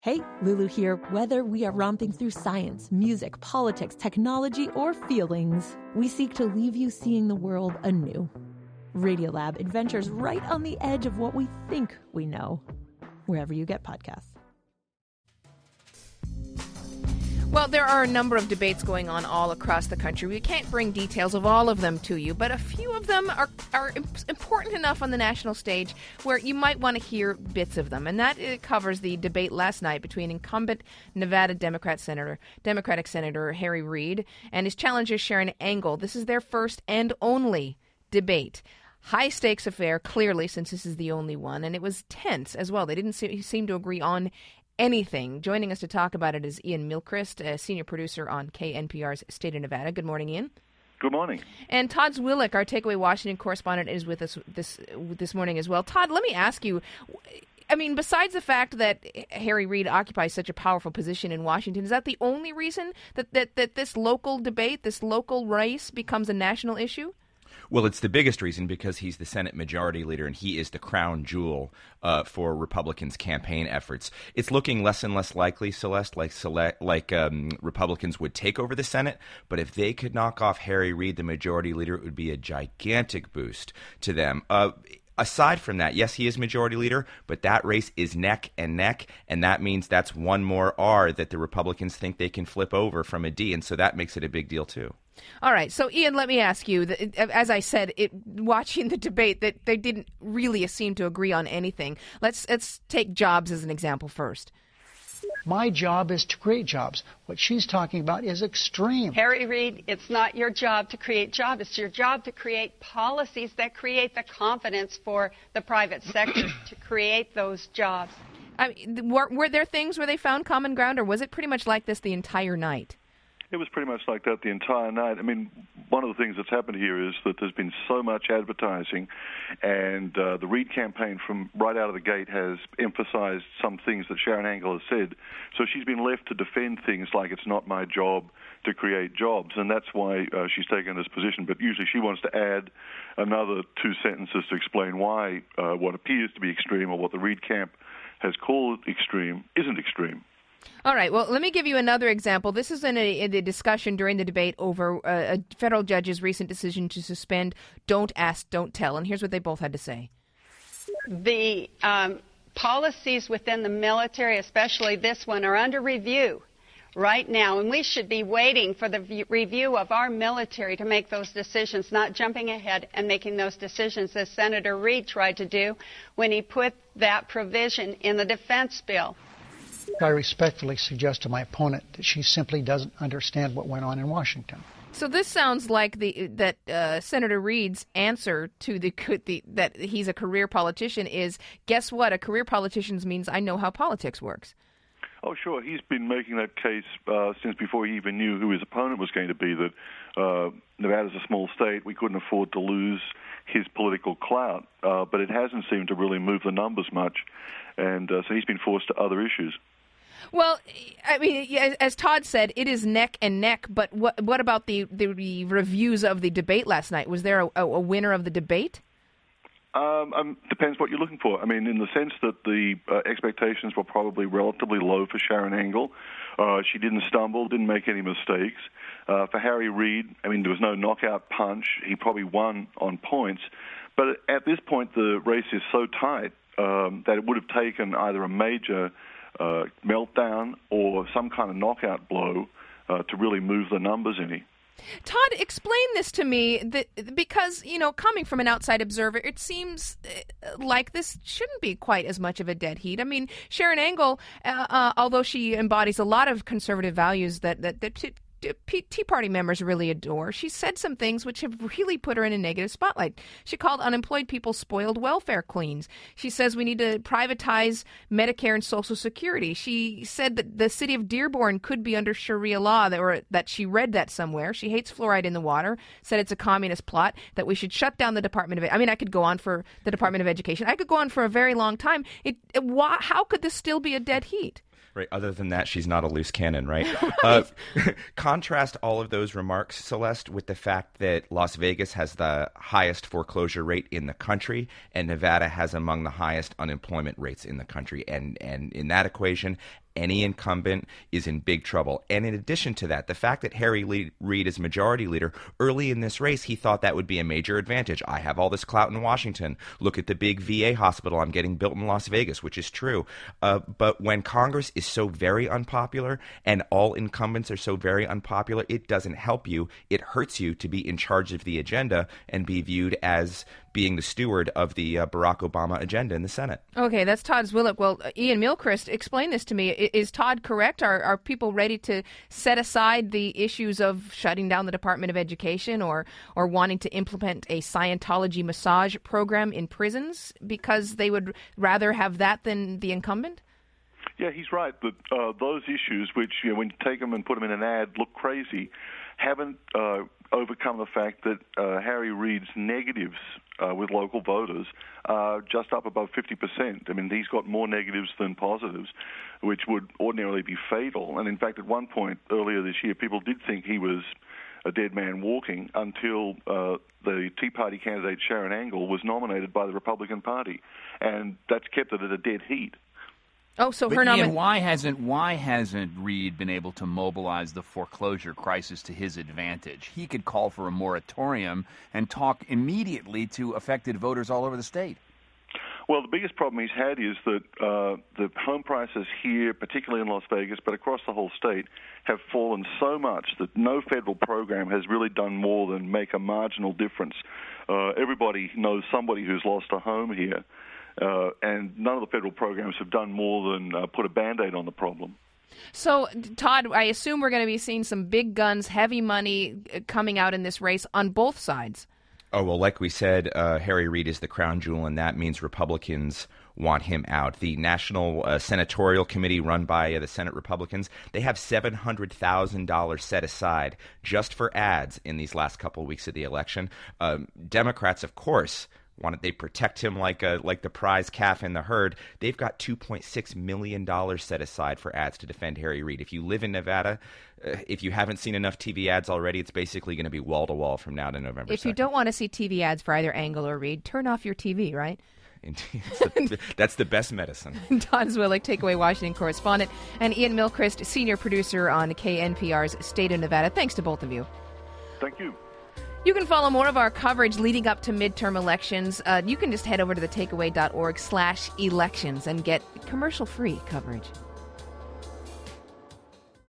Hey, Lulu here. Whether we are romping through science, music, politics, technology, or feelings, we seek to leave you seeing the world anew. Radiolab adventures right on the edge of what we think we know, wherever you get podcasts. Well, there are a number of debates going on all across the country. We can't bring details of all of them to you, but a few of them are important enough on the national stage where you might want to hear bits of them. And that covers the debate last night between incumbent Nevada Democratic Senator Harry Reid and his challenger Sharron Angle. This is their first and only debate. High-stakes affair, clearly, since this is the only one, and it was tense as well. They didn't seem to agree on anything. Joining us to talk about it is Ian Milchrist, a senior producer on KNPR's State of Nevada. Good morning, Ian. Good morning. And Todd Zwillich, our Takeaway Washington correspondent, is with us this morning as well. Todd, let me ask you, I mean, besides the fact that Harry Reid occupies such a powerful position in Washington, is that the only reason that this local debate, this local race becomes a national issue? Well, it's the biggest reason because he's the Senate Majority Leader and he is the crown jewel for Republicans' campaign efforts. It's looking less and less likely, Celeste, like Republicans would take over the Senate. But if they could knock off Harry Reid, the Majority Leader, it would be a gigantic boost to them. Aside from that, yes, he is Majority Leader, but that race is neck and neck, and that means that's one more R that the Republicans think they can flip over from a D, and so that makes it a big deal too. All right. So, Ian, let me ask you, as I said, watching the debate, that they didn't really seem to agree on anything. Let's take jobs as an example first. My job is to create jobs. What she's talking about is extreme. Harry Reid, it's not your job to create jobs. It's your job to create policies that create the confidence for the private sector to create those jobs. I mean, were there things where they found common ground, or was it pretty much like this the entire night? It was pretty much like that the entire night. I mean, one of the things that's happened here is that there's been so much advertising, and the Reid campaign from right out of the gate has emphasized some things that Sharron Angle has said. So she's been left to defend things like it's not my job to create jobs, and that's why she's taken this position. But usually she wants to add another two sentences to explain why what appears to be extreme or what the Reid camp has called extreme isn't extreme. All right. Well, let me give you another example. This is in a discussion during the debate over a federal judge's recent decision to suspend Don't Ask, Don't Tell. And here's what they both had to say. The policies within the military, especially this one, are under review right now. And we should be waiting for the review of our military to make those decisions, not jumping ahead and making those decisions as Senator Reid tried to do when he put that provision in the defense bill. I respectfully suggest to my opponent that she simply doesn't understand what went on in Washington. So this sounds like Senator Reid's answer to that he's a career politician is, guess what? A career politician means I know how politics works. Oh, sure. He's been making that case since before he even knew who his opponent was going to be, that Nevada's a small state. We couldn't afford to lose his political clout, but it hasn't seemed to really move the numbers much, and so he's been forced to other issues. Well, I mean, as Todd said, it is neck and neck, but what about the reviews of the debate last night? Was there a winner of the debate? Depends what you're looking for. I mean, in the sense that the expectations were probably relatively low for Sharron Angle. She didn't stumble, didn't make any mistakes. For Harry Reid, I mean, there was no knockout punch. He probably won on points. But at this point, the race is so tight that it would have taken either a major meltdown or some kind of knockout blow to really move the numbers any. Todd, explain this to me, because, coming from an outside observer, it seems like this shouldn't be quite as much of a dead heat. I mean, Sharron Angle, although she embodies a lot of conservative values that Tea Party members really adore, she said some things which have really put her in a negative spotlight. She called unemployed people spoiled welfare queens. She says we need to privatize Medicare and Social Security. She said that the city of Dearborn could be under Sharia law, that she read that somewhere. She hates fluoride in the water, said it's a communist plot, that we should shut down the Department of... I mean, I could go on for the Department of Education. I could go on for a very long time. How could this still be a dead heat? Right. Other than that, she's not a loose cannon, right? Contrast all of those remarks, Celeste, with the fact that Las Vegas has the highest foreclosure rate in the country, and Nevada has among the highest unemployment rates in the country. And in that equation, any incumbent is in big trouble. And in addition to that, the fact that Harry Reid is majority leader, early in this race, he thought that would be a major advantage. I have all this clout in Washington. Look at the big VA hospital I'm getting built in Las Vegas, which is true. But when Congress is so very unpopular and all incumbents are so very unpopular, it doesn't help you. It hurts you to be in charge of the agenda and be viewed as being the steward of the Barack Obama agenda in the Senate. Okay, that's Todd Zwillich. Well, Ian Milchrist, explain this to me. Is Todd correct? Are people ready to set aside the issues of shutting down the Department of Education or wanting to implement a Scientology massage program in prisons because they would rather have that than the incumbent? Yeah, he's right. That those issues, which when you take them and put them in an ad, look crazy, haven't overcome the fact that Harry Reid's negatives with local voters are just up above 50%. I mean, he's got more negatives than positives, which would ordinarily be fatal. And in fact, at one point earlier this year, people did think he was a dead man walking until the Tea Party candidate Sharon Angle was nominated by the Republican Party, and that's kept it at a dead heat. Oh, so but her Ian, why hasn't Reid been able to mobilize the foreclosure crisis to his advantage? He could call for a moratorium and talk immediately to affected voters all over the state. Well, the biggest problem he's had is that the home prices here, particularly in Las Vegas, but across the whole state, have fallen so much that no federal program has really done more than make a marginal difference. Everybody knows somebody who's lost a home here. And none of the federal programs have done more than put a Band-Aid on the problem. So, Todd, I assume we're going to be seeing some big guns, heavy money coming out in this race on both sides. Oh, well, like we said, Harry Reid is the crown jewel, and that means Republicans want him out. The National Senatorial Committee run by the Senate Republicans, they have $700,000 set aside just for ads in these last couple of weeks of the election. Democrats, of course, they protect him like the prize calf in the herd. They've got $2.6 million set aside for ads to defend Harry Reid. If you live in Nevada, if you haven't seen enough TV ads already, it's basically going to be wall-to-wall from now to November 2nd. If you don't want to see TV ads for either Angle or Reid, turn off your TV, right? That's the best medicine. Todd Zwillich, Takeaway Washington correspondent, and Ian Milchrist, senior producer on KNPR's State of Nevada. Thanks to both of you. Thank you. You can follow more of our coverage leading up to midterm elections. You can just head over to thetakeaway.org/elections and get commercial-free coverage.